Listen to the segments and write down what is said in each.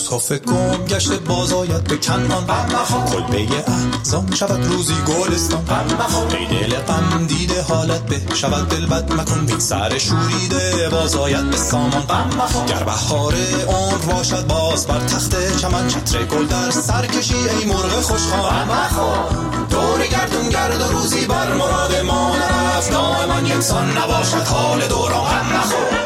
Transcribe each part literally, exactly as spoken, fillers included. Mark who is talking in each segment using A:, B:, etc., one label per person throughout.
A: یوسف گم گشته باز آید به کنعان، کلبه احزان شود روزی گلستان. ای دل غم دیده حالت به شود دل بد مکن، بی سر شوریده باز آید به سامان. گر بهار عمر باشد باز بر تخت چمن، چتر گل در سر کشی ای مرغ خوشخوان. دور گردون گرد و روزی بر مراد ما نرفت، دائما یکسان نباشد حال دوران. غم نخور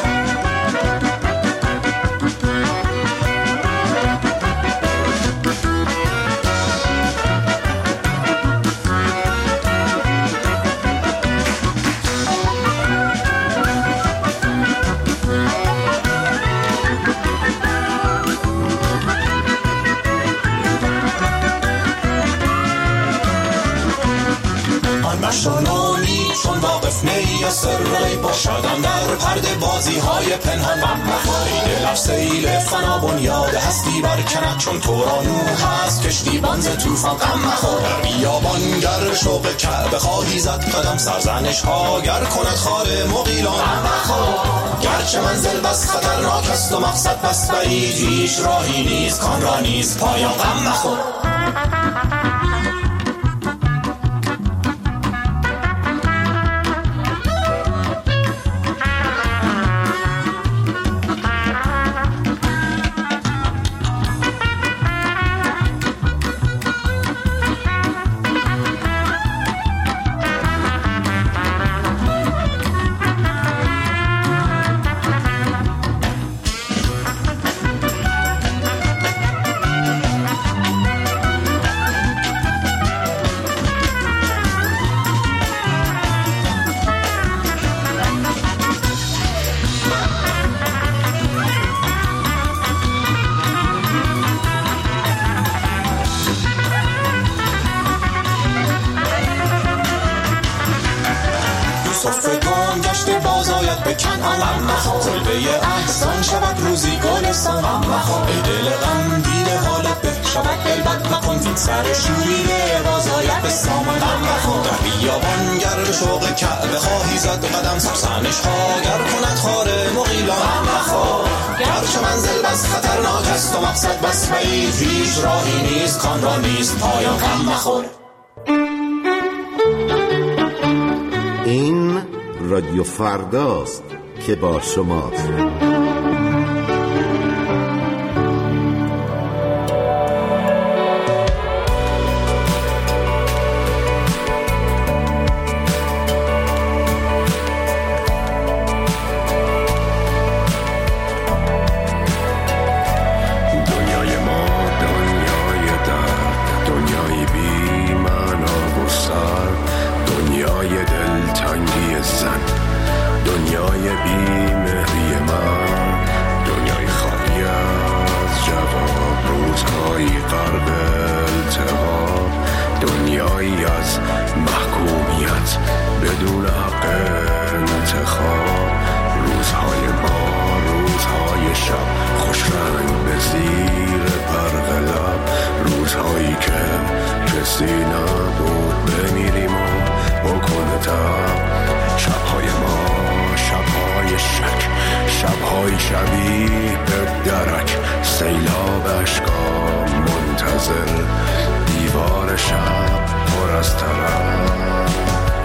A: مشانونی چون واقف نی یا سرعی باشدم در پرده بازی های پنهان. ای دل سیل فنا بنیاد هستی برکند، چون تو را نوح هست کشتی بانز توفان. غم نخور در بیابان گر شوق کعبه خواهی زد قدم، سرزنش ها گر کند خار مغیلان. غم نخور گرچه منزل بس خطرناک است و مقصد بس بعید، هیچ راهی نیست کان را نیست پایان. غم نخور به کنعان. کلبه احزان شود روزی گلستان. ای دل غم دیده حالت به شود دل بد مکن، این سر شوریده باز آید به سامان. در بیابان گر به شوق کعبه خواهی زد قدم، سرزنش ها گر کند خار مغیلان. گرچه منزل بس خطرناک است و مقصد بس بعید، هیچ راهی نیست کان را نیست پایان. غم نخور
B: این رادیو فرداست که با شماست.
C: شبیه به درک سیلاب اشکام منتظر، دیوار شب پر از ترک.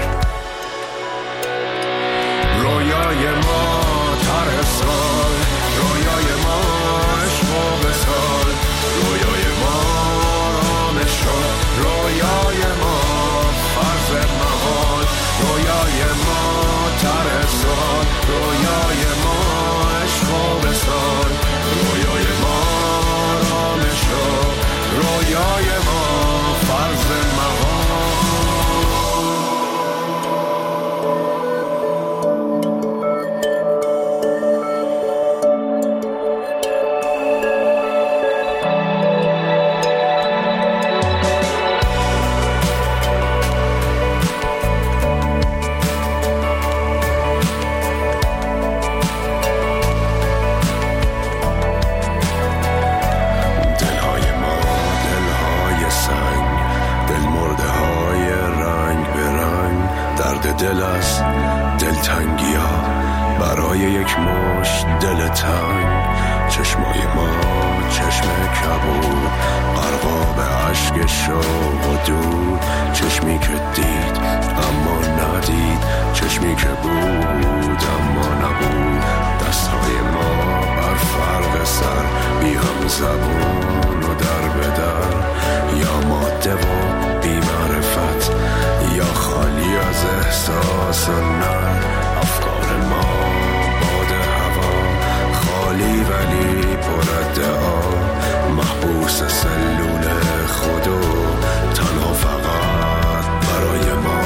C: رویای ما طرح سال، رویای ما عشق و وصال، رویای ما رامش شد، رویای ما فرض محال، رویای ما طرح سال، رویای ما عشق و وصال، رویای ما رامش شد، رویای ما فرض محال. دل است دلتنگی ها برای یک مشت دل تنگ، چشمای ما چشم کبود، غرقاب عشق شوق و دود. چشمی که دید اما ندید، چشمی که بود اما نبود. دستهای ما بر فرق سر، بی هم زبون و در به در، یا ماده و بی معرفت، یا خالی از احساس و نر. افکار ما باد هوا، خالی ولی پر ادعا، محبوس سلول خودو، تنها فقط برای ما.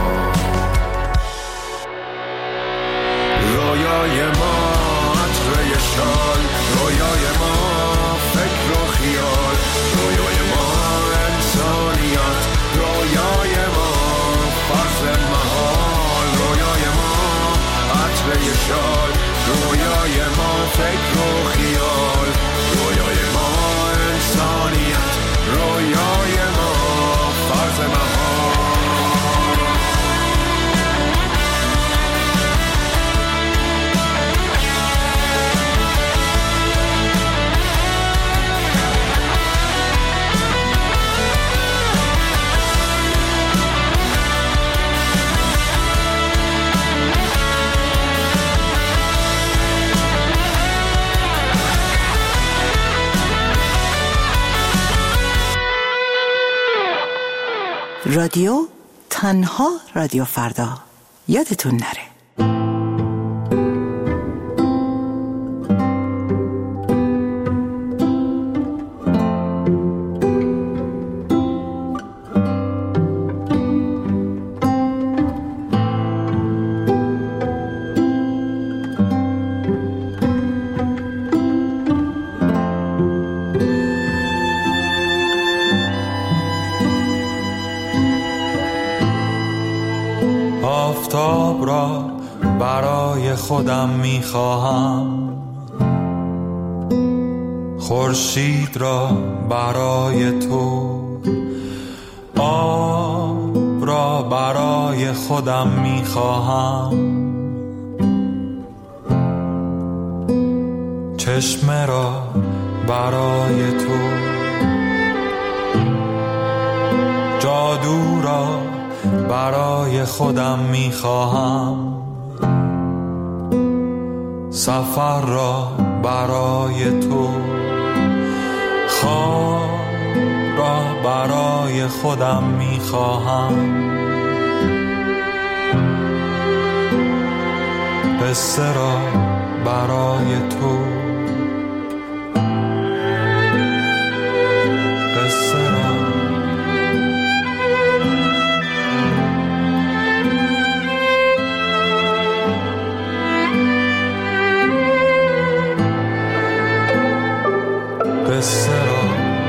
C: رویای ما عطره شال، رویای ما فکر و خیال، رویای ما انسانیت، رویای ما فرض محال. رویای ما عطره شال، رویای ما فکر و خیال، رویای ما انسانیت، رویای ما فرض محال.
D: رادیو تنها رادیو فردا، یادتون نره.
A: آفتاب را برای خودم میخواهم، خورشید را برای تو، آب را برای خودم میخواهم، چشمه را برای تو، جادو را برای خودم میخواهم، سفر را برای تو، خواب را برای خودم میخواهم، قصه را برای تو، قصه را قصه را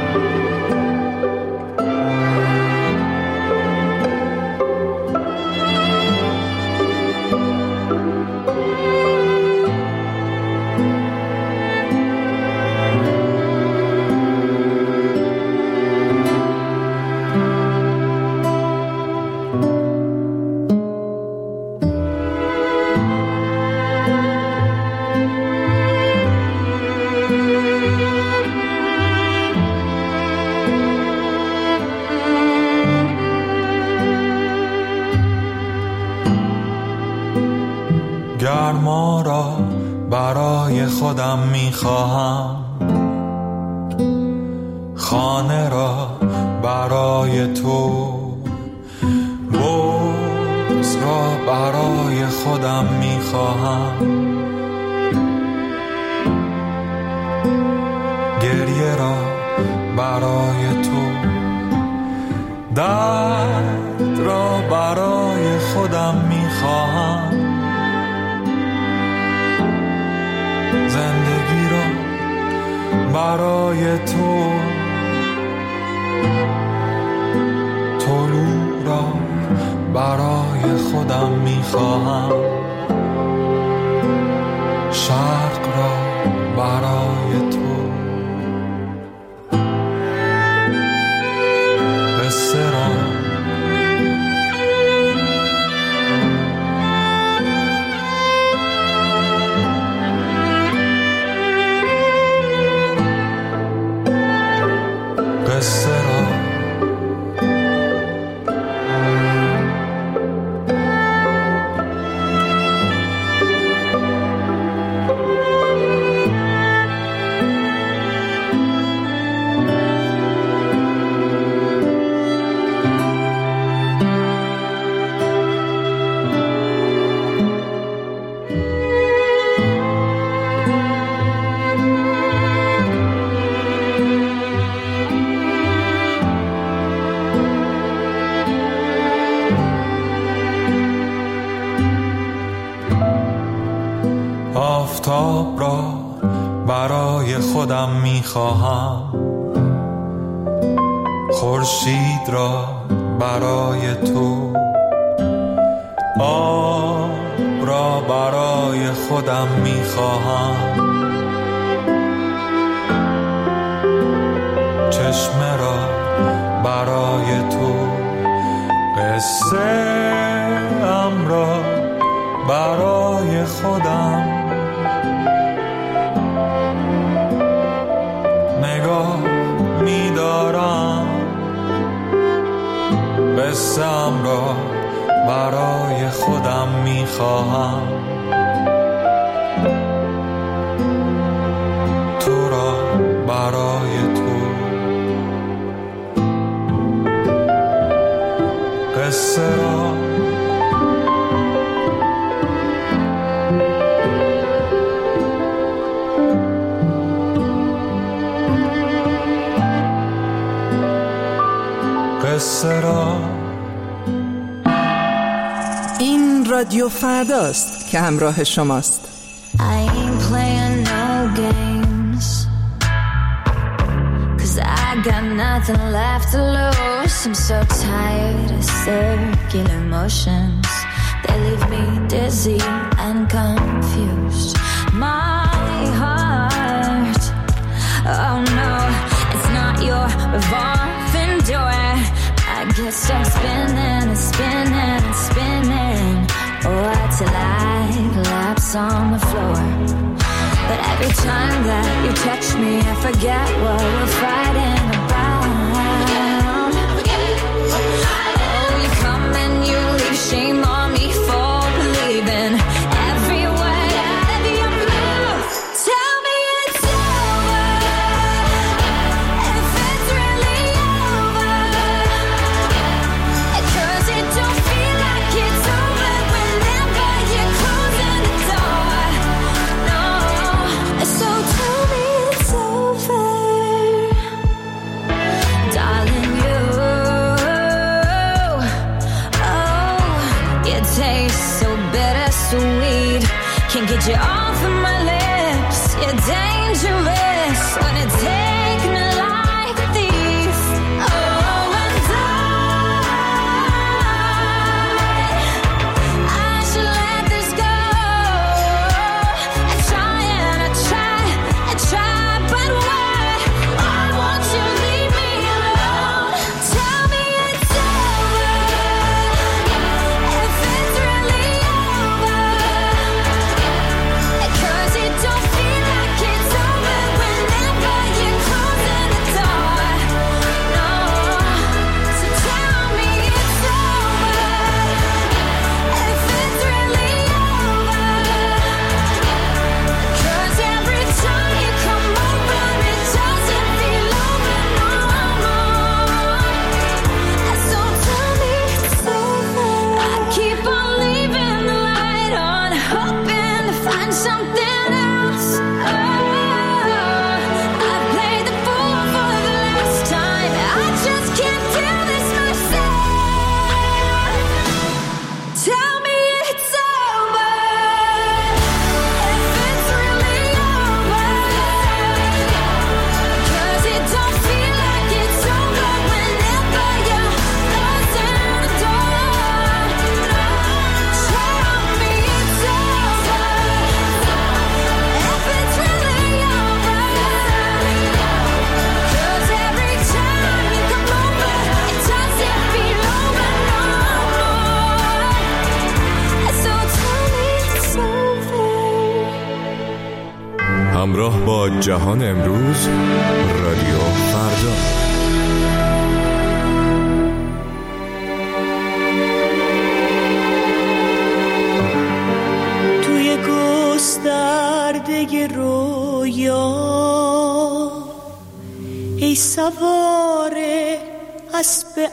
A: گرما را برای خودم میخواهم، خانه را برای تو، بغض را برای خودم میخواهم، گریه را برای تو، درد را برای خودم میخواهم، زندگی را برای تو، طلوع را برای خودم میخواهم، شرق را برای تو، قصه را
E: آفتاب را برای خودم میخواهم، خورشید را برای تو، آب را برای خودم میخواهم، چشمه را برای تو، قصه ام را برای خودم، نگاه می‌دارم قصه ام را برای خودم می‌خواهم، تو را برای تو، قصه را قصه را.
D: این رادیو فرداست که همراه شماست.
F: I ain't playing no games, 'cause I got nothing left to lose. I'm so tired of circular motions, they leave me dizzy and confused. My heart, oh no, it's not your revolving door. I guess I'm spinning and spinning and spinning, oh, till I collapse on the floor. But every time that you touch me, I forget what we're fighting about. Oh, you come and you leave shame on me for believing every word out of your mouth. Tell me it's over, if it's really over, 'cause it don't feel like it's over whenever you're closing the door. No, so tell me it's over, darling. You, oh, you taste so bittersweet, can't get you off of my lips. You're dangerous, wanna take me like a thief. Oh, and I, I should let this go. I try and I try, I try, but why? Why won't you leave me alone? Tell me it's over, if it's really over, 'cause it don't feel like it's over whenever you're closing the door. No, so tell me it's over, if it's really over, 'cause every time you come over it doesn't feel over no more. So tell me it's over. I keep on leaving the light on, hoping to find something else. Oh, I played the fool for the last time, I just can't do this myself. Tell me it's over, if it's really over, 'cause it don't feel like it's over whenever you're closing the door. Tell me it's over, if it's really over, 'cause every time you come over it doesn't feel over no more. So tell me it's over.
C: همراه با جهان امروز، رادیو فردا.
G: توی گسترده رویا ای سوار اسب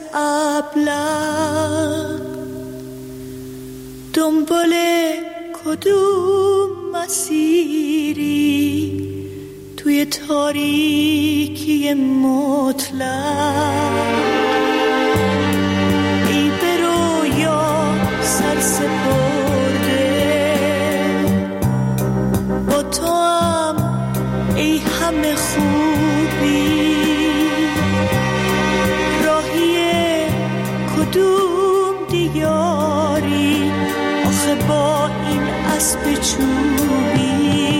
G: ابله، دنبال کدوم مسیری توی تاریکی مطلق؟ ای به رویا سر سپرده خوبی، راهی کدوم دیاری آخه با این اسب چوبی.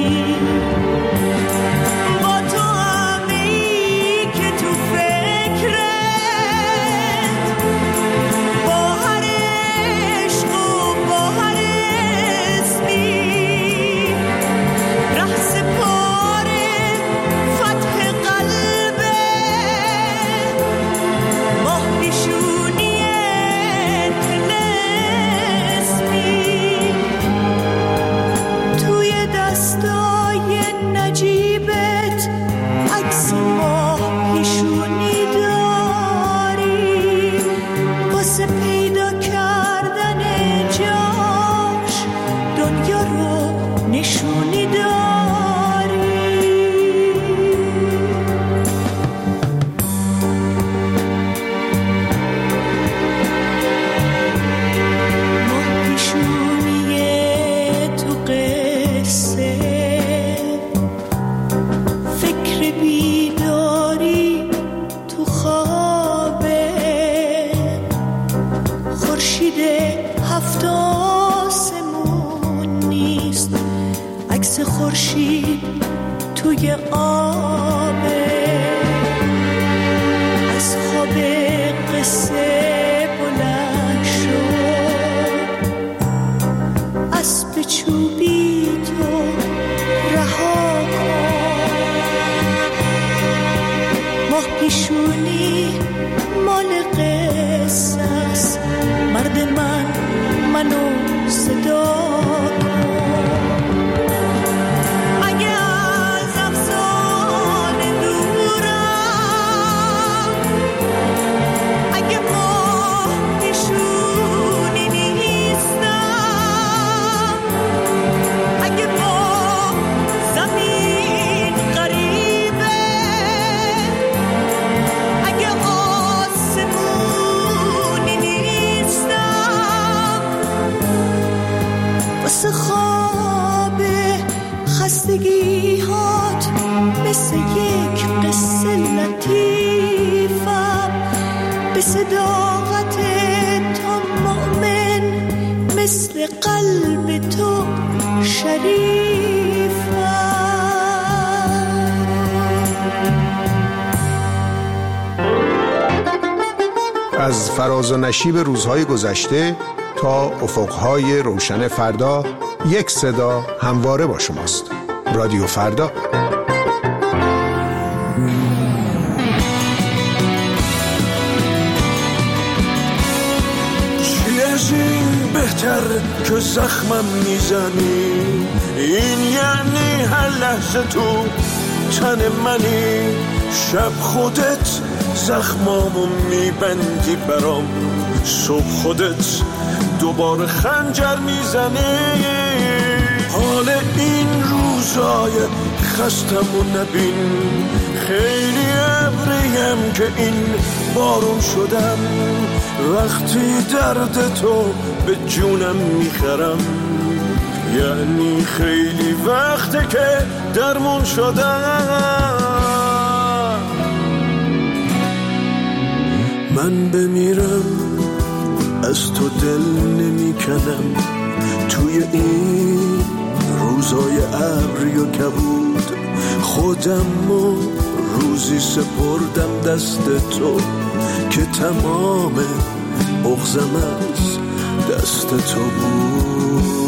G: خورشید توی آبه، از خواب قصه بلند شد، اسب چوبی تو رها کن. ماه پیشونی مال قصه است، مرد من منو صدا خواب خستگی هات مثل یک قصه لطیفم، به صداقت تو مؤمن مثل قلب تو شریفم.
H: از فراز و نشیب روزهای گذشته تا افقهای روشن فردا، یک صدا همواره با شماست. رادیو فردا.
C: چی از این بهتر که زخمم میزنی، این یعنی هر لحظه تو تن منی، شب خودت زخمامو میبندی برام، صبح خودت دوباره خنجر میزنی. حال این روزای خستمو نبین، خیلی ابریم که این بارون شدم، وقتی درد تو به جونم میخرم، یعنی خیلی وقته که درمون شدم. من بمیرم از تو دل نمی کنم، توی این روزای ابری و کبود خودم و روزی سپردم دست تو که تمام بغضم از دست تو بود.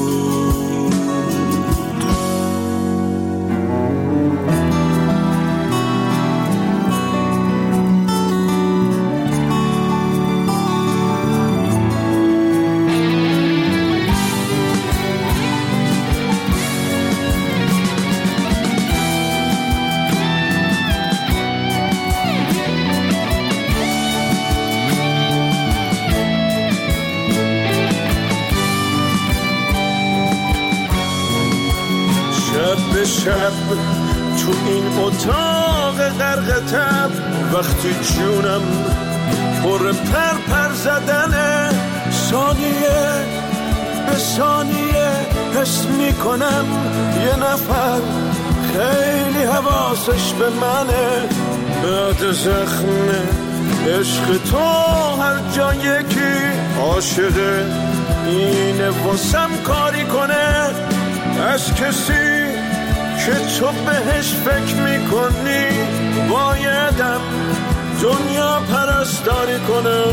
C: شب تو این اتاق غرق تب، وقتی جونم پر پر پر زدنه، ثانیه به ثانیه حس میکنم یه نفر
I: خیلی حواسش به منه، بعد زخم عشق تو هر جا یکی عاشقه، اینه واسم کاری کنه از کسی که تو بهش فکر میکنی، بایدم دنیا پرستاری کنه.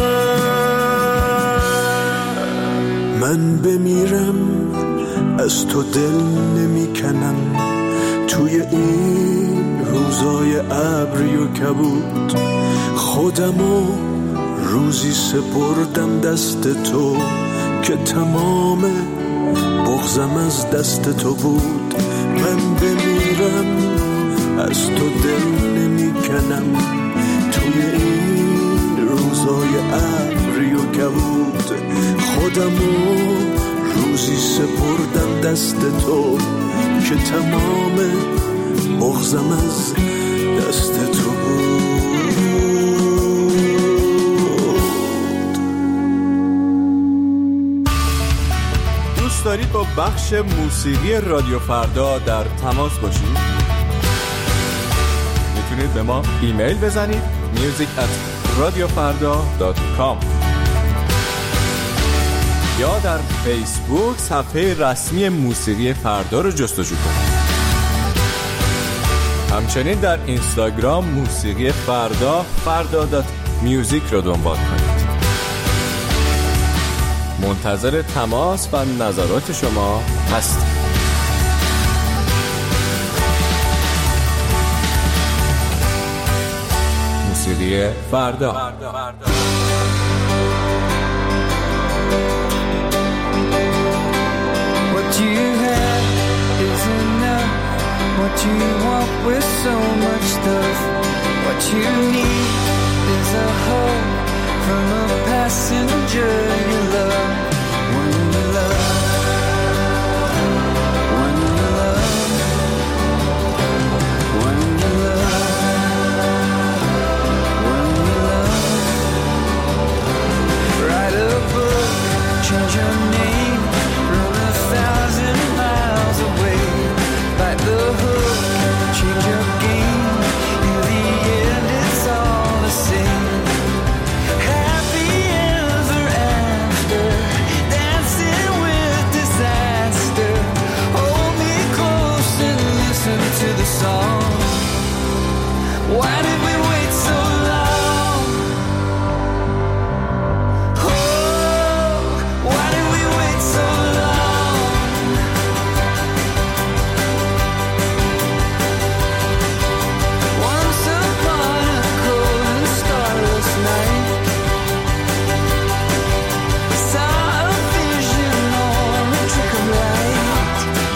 I: من بمیرم از تو دل نمیکنم، توی این روزای ابری و کبود خودمو روزی سپردم دست تو که تمام بغضم از دست تو بود. من بمیرم از تو دل نمیکنم، توی این روزای ابری و کبود خودمو روزی سپردم دست تو که تمام بغضم از دست تو بود.
J: دوست دارید با بخش موسیقی رادیو فردا در تماس باشید؟ میتونید به ما ایمیل بزنید music at radiofarda dot com یا در فیسبوک صفحه رسمی موسیقی فردا رو جستجو کنید. همچنین در اینستاگرام موسیقی فردا فردا دات میوزیک رو دنبال کنید. منتظر تماس و نظرات شما هستیم. موسیقی فردا.
K: What you have is enough. What you want with so much stuff. What you need is a hug from a passenger you love. One you love. One you love. One you love. One you love. Write a book, change your name, run a thousand miles away. Bite the hook, change your game. In the end, it's all the same. Happy ever after, dancing with disaster. Hold me close and listen to the song. Why did we wait so long? Oh, why did we wait so long? Once upon a cold and starless night, saw a vision or a trick of light.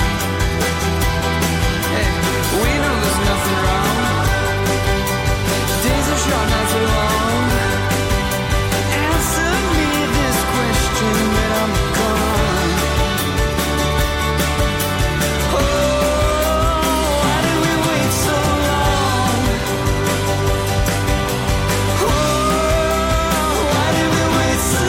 K: Hey, we know there's nothing wrong. Days are short, nights are long. Answer me this question that I'm gone. Oh, why did we wait so long? Oh, why did we wait so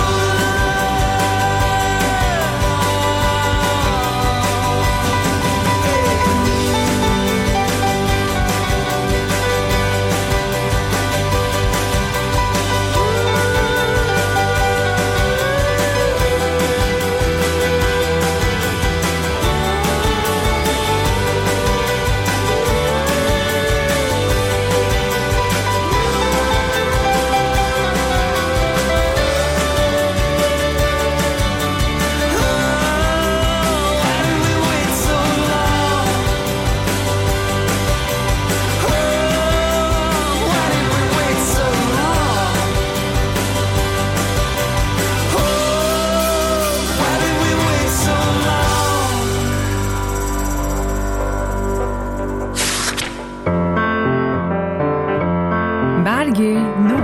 L: برگ نو.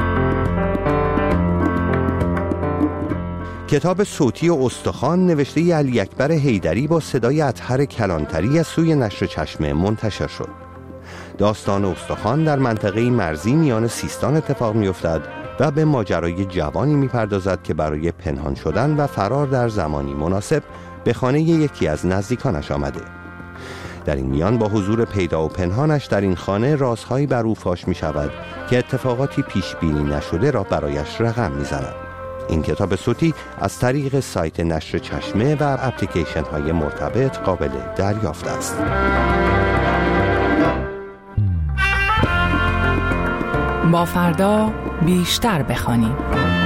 M: کتاب صوتی استخوان نوشته علی اکبر حیدری با صدای اطهر کلانتری از سوی نشر چشمه منتشر شد. داستان استخوان در منطقه مرزی میان سیستان اتفاق می‌افتد و به ماجرای جوانی می‌پردازد که برای پنهان شدن و فرار در زمانی مناسب به خانه یکی از نزدیکانش آمده. در این میان با حضور پیدا و پنهانش در این خانه رازهایی بر او فاش می شود که اتفاقاتی پیش بینی نشده را برایش رقم می زند. این کتاب صوتی از طریق سایت نشر چشمه و اپلیکیشن های مرتبط قابل دریافت است.
L: با فردا بیشتر بخوانیم.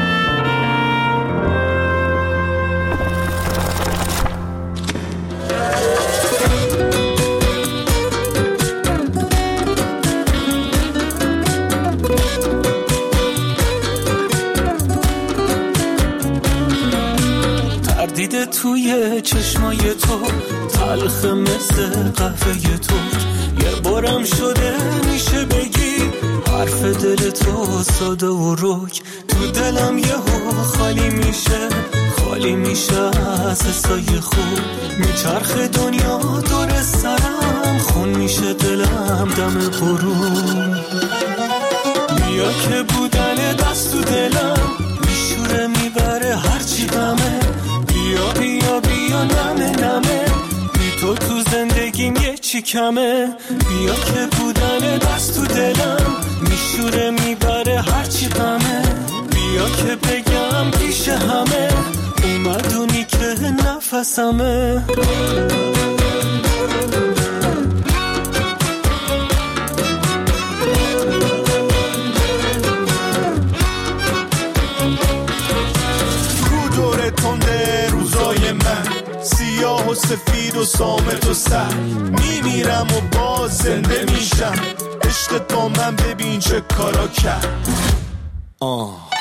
N: دیده توی چشمای تو تلخ مثل قهوه تو، یه بارم شده میشه بگی حرف دل تو ساده و روک، تو دلم یهو خالی میشه خالی میشه از حسای خوب، میچرخ دنیا دور سرم خون میشه دلم دم غروب، بیا که بودن دست تو دلم میشوره میبره هرچی غمه، بیا بیا بیا نمه نمه بی تو تو زندگیم یه چی کمه، بیا که بودن دست تو دلم میشوره میبره هرچی غمه، بیا که بگم پیش همه اومدونی که نفسمه.
O: سیاه و سفید و صامت و سر میمیرم و باز زنده میشم، عشق تو من ببین چه کارا کرد. آه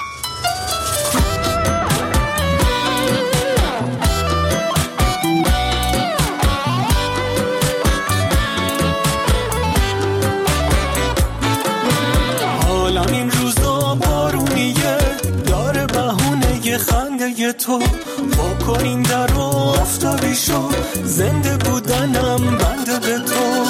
O: حالم این روزا بارونیه، داره بهونه خنده تو، با کنین در رو افتابی شو، زنده بودنم بنده به تو،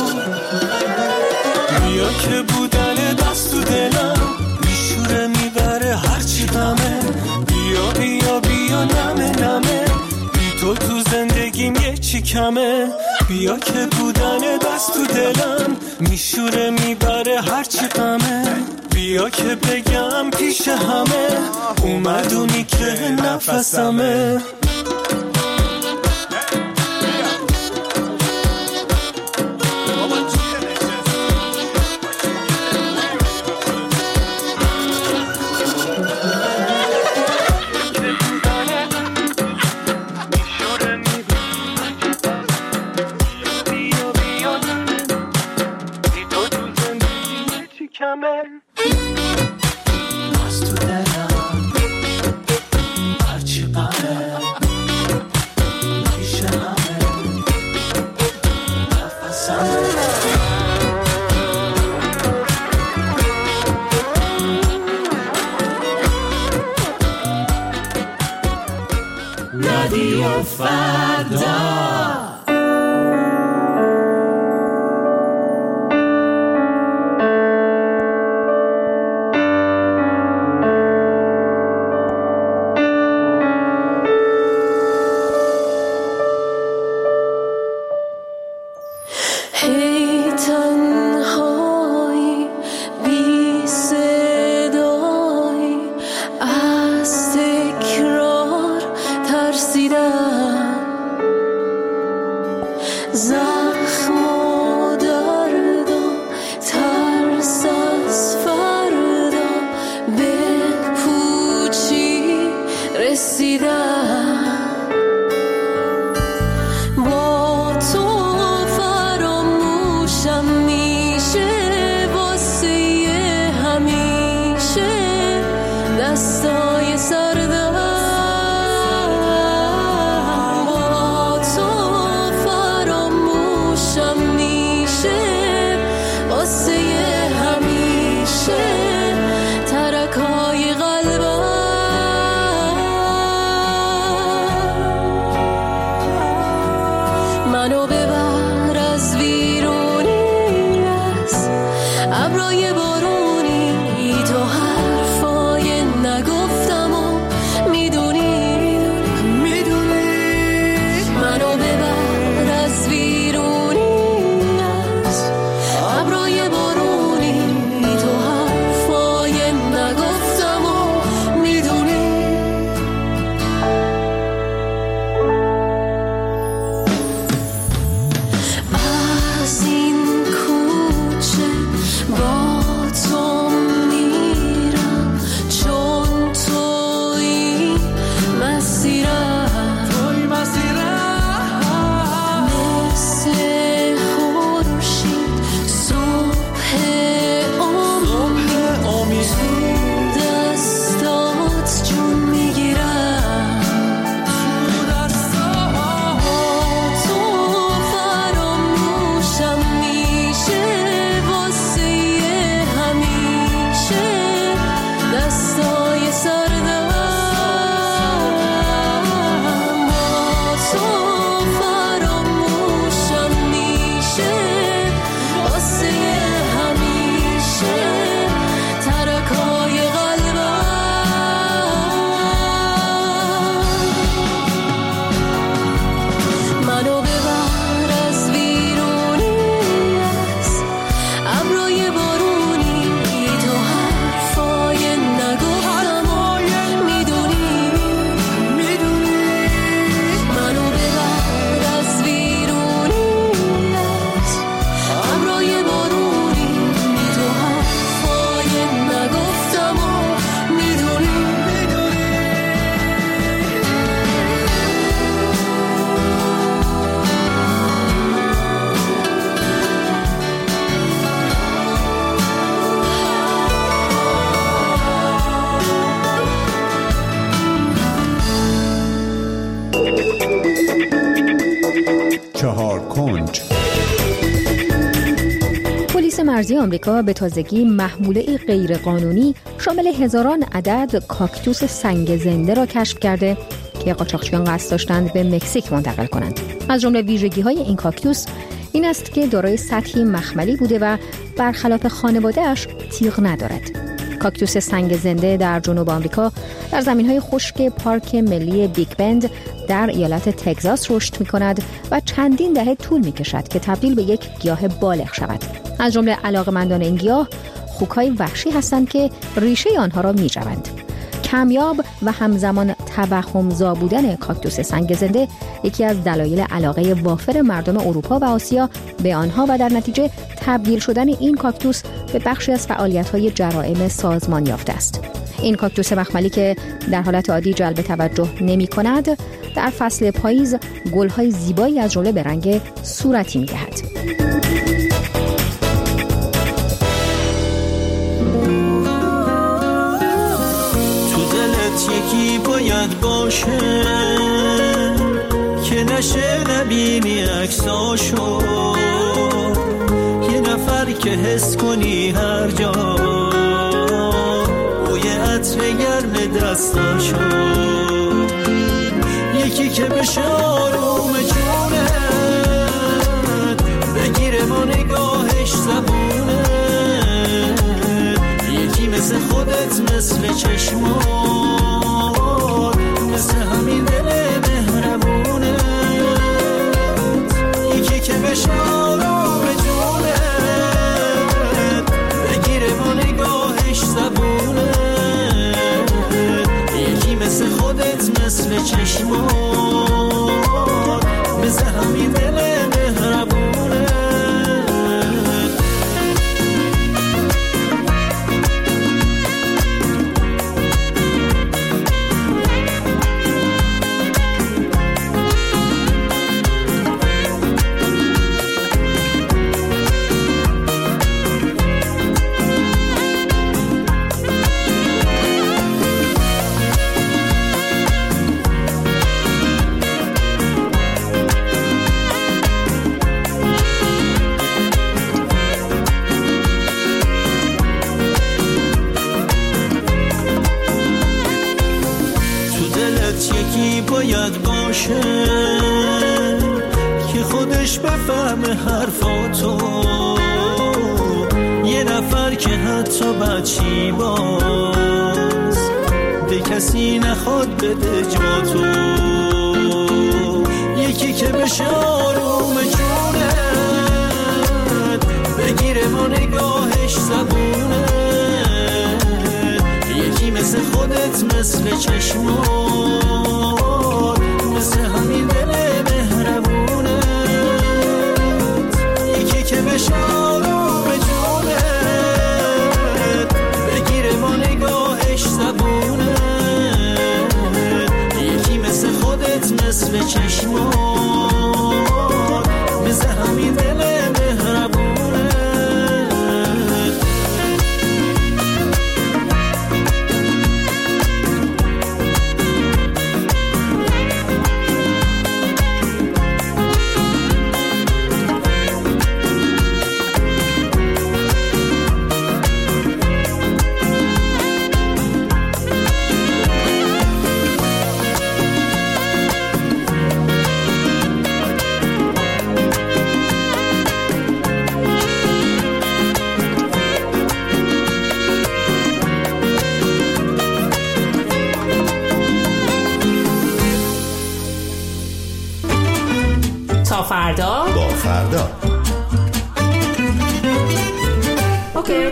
O: بیا که بودن دست تو دلم میشوره میبره هرچی غمه، بیا بیا بیا نمه نمه بی تو تو زندگیم یه چی کمه، بیا که بودن دست تو دلم میشوره میبره هرچی غمه، بیا که بگم پیش همه اومدونی که نفسمه. رادیو فردا.
P: منو ببر از ویرونی
H: چهار کنج.
P: پلیس مرزی آمریکا به تازگی محموله غیرقانونی شامل هزاران عدد کاکتوس سنگ زنده را کشف کرده که قاچاقچیان قصد داشتند به مکزیک منتقل کنند. از جمله ویژگی‌های این کاکتوس این است که دارای سطحی مخملی بوده و برخلاف خانواده‌اش تیغ ندارد. کاکتوس سنگ زنده در جنوب آمریکا در زمین‌های خشک پارک ملی بیگ بند در ایالت تگزاس رشد می‌کند و چندین دهه طول می‌کشد که تبدیل به یک گیاه بالغ شود. از جمله علاقه‌مندان این گیاه خوک‌های وحشی هستند که ریشه آنها را می‌جوند. کمیاب و همزمان توهم‌زا بودن کاکتوس سنگ زنده یکی از دلایل علاقه وافر مردم اروپا و آسیا به آنها و در نتیجه تبدیل شدن این کاکتوس به بخشی از فعالیت‌های جرائم سازمان یافته است. این کاکتوس مخملی که در حالت عادی جلب توجه نمی‌کند، در فصل پاییز گل‌های زیبایی از جمله به رنگ صورتی می‌دهد.
O: یکی باید باشه که نشه نبینی عکساشو، یه نفر که حس کنی هر جا بوی عطر گرم دستاشو، یکی که بشه آروم جونت بگیره با نگاهش زبونه، یکی مثل خودت مثل چشمات مثل همین دل مهربونه، یکی که بشه آروم جونه بگیره با نگاهش زبونه، یکی مثل خودت مثل چشمات مثل همین دل مهربونه. باید باشه که خودش بفهمه حرفاتو، یه نفر که حتی بچی باز به کسی نخواد بده جاتو، یکی که بشه آروم جونت بگیره با نگاهش زبونه، یکی مثل خودت مثل چشمات مثل همین دل مهربونه، یکی که بشه آروم جونت بگیره با نگاهش زبونه، یکی مثل خودت مثل چشمات مثل همین دل مهربونه.
Q: تا فردا
B: با فردا
Q: اوکی.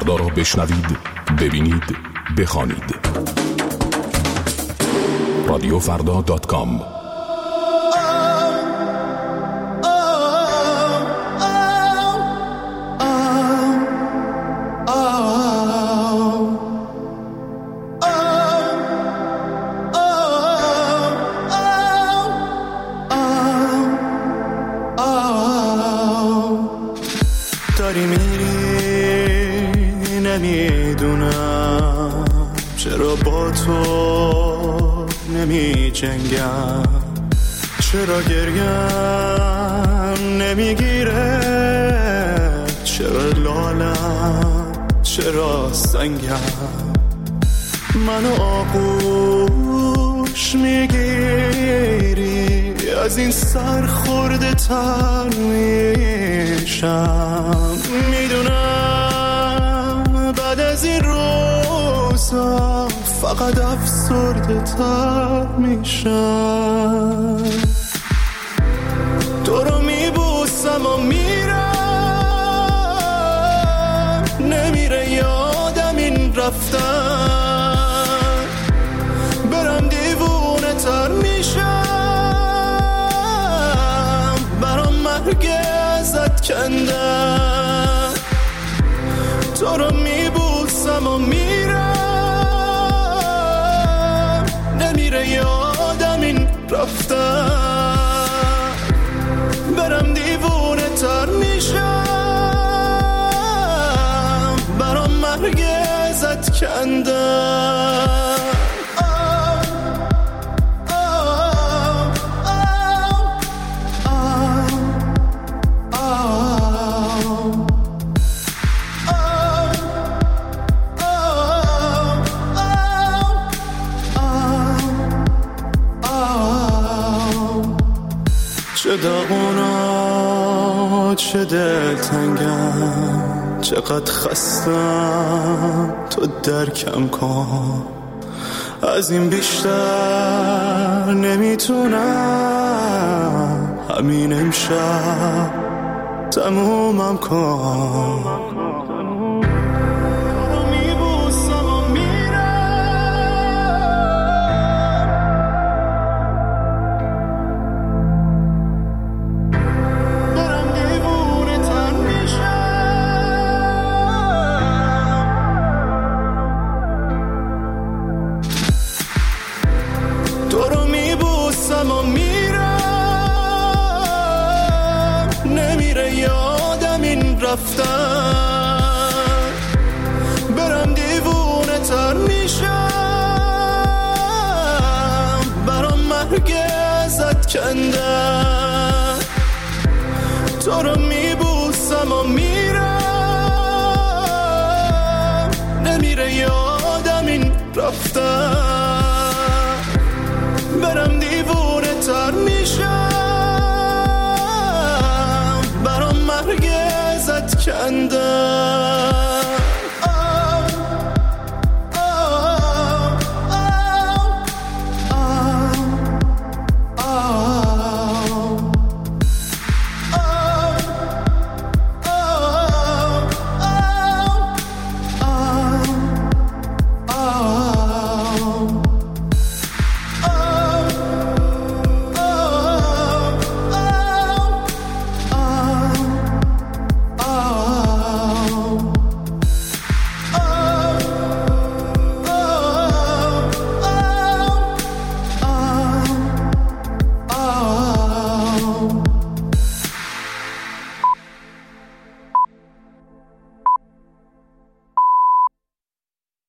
R: فردا را بشنوید، ببینید، بخوانید. رادیو فردا دات کام.
I: داری میری نمیدونم چرا با تو نمی جنگم، چرا گریم نمیگیره، چرا لالم، چرا سنگم، منو آغوش میگیری از این سر خورده تر میشم. میدونم بعد از این روزا فقط افسرده تر میشم. تو رو میبوسم و میرم، نمیره یادم این رفتن، برم دیوونه تر میشم، برام مرگ ازت کندم. تو رو میبوسم و میرم، نمیره یادم این رفتن، برم دیوونه تر میشم، برام مرگ ازت کندم. چه داغونا چه دلتنگم، چقدر خستم تو درکم کن، از این بیشتر نمیتونم، همین امشب تمومم کن. رفتن، برم دیوونه تر میشم، برام مرگ ازت کندم. تو رو میبوسم و میرم، نمیره یادم این رفتن،